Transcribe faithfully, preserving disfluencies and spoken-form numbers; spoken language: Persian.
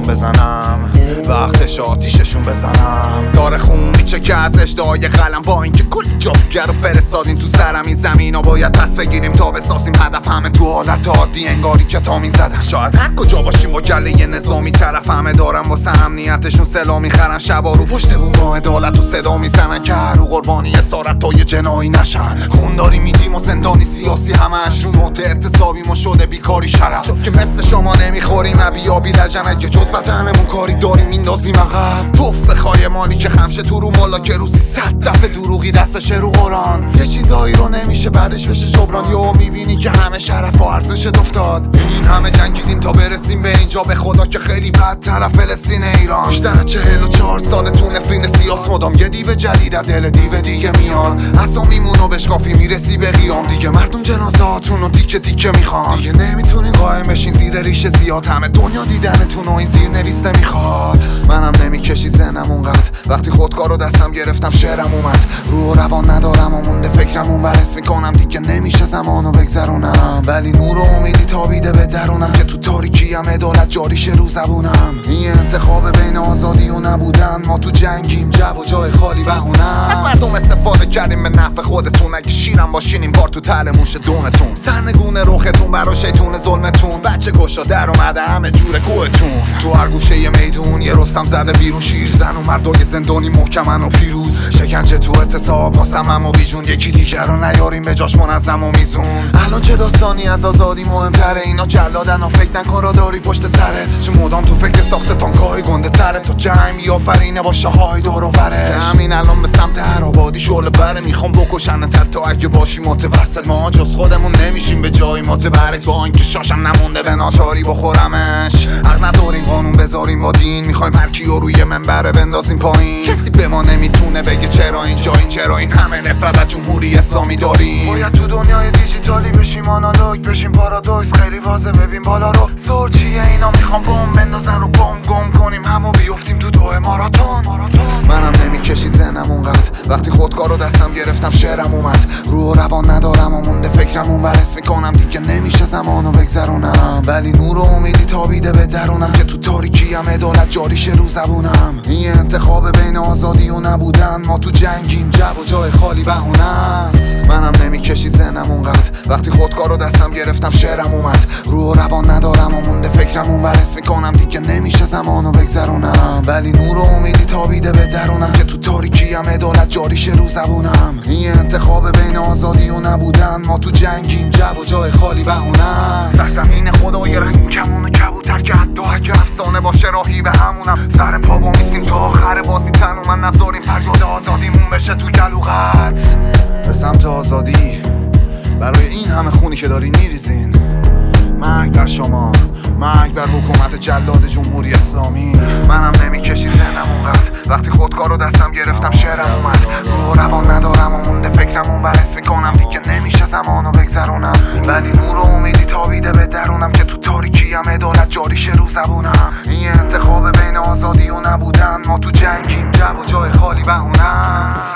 بزنم، وقتش آتیششون بزنم. داره خون میچه که از اشتهای قلم، با اینکه کلی جادوگر رو فرستادین تو سرم. این زمین ها باید پس بگیریم تا بسازیم هدف. همه تو حالت عادی انگاری که تا میزدن. شاید هر کجا باشیم با گله یه نظامی طرف، همه دارن واسه امنیتشون سلاح میخرن. شبا رو پشت بوم عدالت و صدا میزنن که هر قربانی اسارت تا یه جنایی نشن. خون داری میدیم و زندانی سیاسی همش رو نوت اعتصابی ما شده بیکاری شرف. چون که مثل شما نمیخوریم ابیابی لجن، اگه جز وطنمون کاری داریم میندازیم عقب. توف بخوای مالی که خمشه تو رو مالا که روزی صد دفعه دروغی دستش رو قرآن. یه چیزایی رو نمیشه بعدش بشه جبران. یهو میبینی که همه شرف و ارزش افتاد. این همه جنگیدیم تا برسیم به اینجا، به خدا که خیلی بدتر فلسطین ایران. بیشتر چهل و چهار سال تو نفرین سیاس مدام یه دیو جدید از دل دیو دیگه میاد. اسامیمونو بشکافی میرسی به قیام. دیگه مردم جنازه‌هاتون رو تیکه تیکه میخوان. دیگه نمیتونین قایم بشین زیر ریشه زیاد. همه دنیا دیدنتون و این زیر نویس نمیخواد. منم نمیکشی ذهنم اونقدر، وقتی خودکارو دستم گرفتم شعرم اومد. رو روان ندارم و مونده فکرم اون برس میکنم. دیگه نمیشه زمانو بگذرونم، ولی نور و امیدی تابیده به درونم که تو تاریکیم عدالت جاریشه رو زبونم. این انتخاب بین آزادی و نبودن، ما تو جنگیم جو و جای خالی بهونه. از مردم استفاده کردیم به نفع خودتون. اگه شیرم باشین این بار تو تله موش دونتون. سرنگون رختون برا شیطون ظلمتون. بچه گشا در اومده همه جور گوهتون. تو هر گوشه یه میدون یه رستم زده بیرون. شیر زن و مردای زندانی محکمن و پیروز. شکنجه تو اعتصاب مصمم و بیجون. یکی دیگر رو نیاریم به جاش منظم و میزون. الان چه داستانی از آزادی مهمتره؟ اینا جلادن و فکر نکن را داری پشت سرت. چون مدام تو فکر ساخت تانکای گنده تره. تو جنگ میآفرینه با شاهای دور و برش. همین الان به سمت هر آبادی شعله بره. میخوام بکشن تا اگه باشی متوسط. ما جز خودمون نمیشیم به جایی متبرک. با اینکه شاشم نمونده به ناچاری بخورمش. حق نداریم قانون بذاریم با دین. میخوایم هر کیو روی منبره بندازیم پایین. کسی به ما نمیتونه بگه چرا اینجا این چرا این همه نفرت از جمهوری اسلامی داریم. باید تو دنیای دیجیتالی بشیم آنالوگ بشیم پارادویس. خیلی واضحه ببین بالا رو سر چیه اینا میخوام بم بندازن رو بم گم کنیم همو بیفتیم تو دوه ماراتون. منم نمیکشی ذهنم اونقدر، وقتی خودکارو دستم گرفتم شعرم اومد. رو روان ندارم و مونده فکرم اون برس میکنم. دیگه نمیشه زمانو بگذرونم، ولی نور و امیدی تابیده به درونم که تو تاریکیم عدالت جاریشه رو زبونم. این انتخاب بین آزادی و نبودن، ما تو جنگیم جو و جای خالی بهونه است. منم نمیکشی ذهنم اونقدر، وقتی خودکارو دستم گرفتم شعرم اومد. رو روان ندارم و مونده فکرم اون برس میکنم. دیگه نمیشه زمانو بگذرونم، ولی نور و امیدی تابیده به درونم که تو تاریکیم عدالت جاریشه رو زبونم. این انتخاب بین آزادی و نبودن، ما تو جنگیم جو و جای خالی بهونه است. سرزمین خدای رحیم کمون و کبوتر که حتی اگه افسانه باشه راهی به همونم. سر پا و میسیم تا آخر بازی تنومن نذاریم فریاد آزادیمون بشه تو گلوغت. به سمت آزادی برای این همه خونی که داری میریزین. مرگ بر شما، مرگ بر حکومت جلاد جمهوری اسلامی. منم نمیکشی ذهنم اونقدر، وقتی خودکارو دستم گرفتم شعرم اومد. رو روان ندارم و مونده فکرم اون برس میکنم. دیگه نمیشه زمانو بگذرونم، ولی نور و امیدی تابیده به درونم که تو تاریکیم عدالت جاریشه رو زبونم. این انتخاب بین آزادی و نبودن، ما تو جنگیم جو و جای خالی بهونه است.